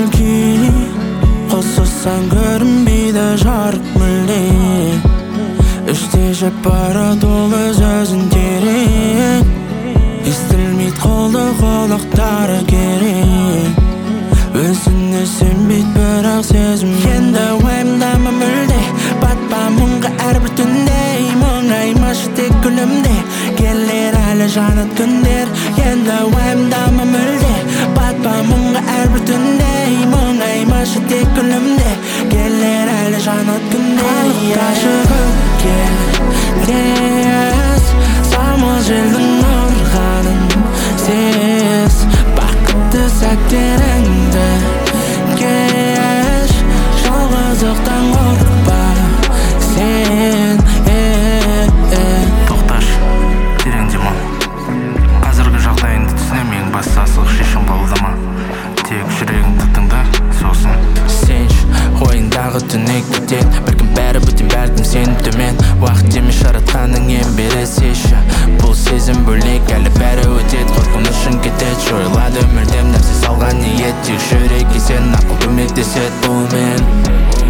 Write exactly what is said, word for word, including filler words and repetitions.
көңіл-күй қосылсаң көрінбейді жарық мүлде іште жеп барады ол өз-өзін терең естілмейді қолды құлақтары керек өзіне сенбейді бірақ сезім енді уайымдама мүлде батпа мұңға әрбір түнде мұңаймашы тек күлімде келер әлі жанат күндер енді уайымдама мүлде батпа мұңға әрбір түнде мұңаймашы тек күлімде келер әлі жанат күндер қалықташы көкке тез самал желдің ұрғанын сез бақытты сәттеріңді кеш жалғыздықтан қорықпа сен тоқташы терең дем ал қазіргі жағдайыңды түсінемін ең басты асылық шешім қабылдама тек жүрегіңді тыңда сосын сенші ойындағы түнек кетеді бәлкім бәрі бөтен бәлкім сен төмен уақыт емес жаратқаның ең бері сеші бұл сезім бөлек әлі бәрі өтеді қорқынышың кетеді жойылады мүлдем нәрсе салған ниет тек жүрекке сен ақыл көмектеседі бұл мен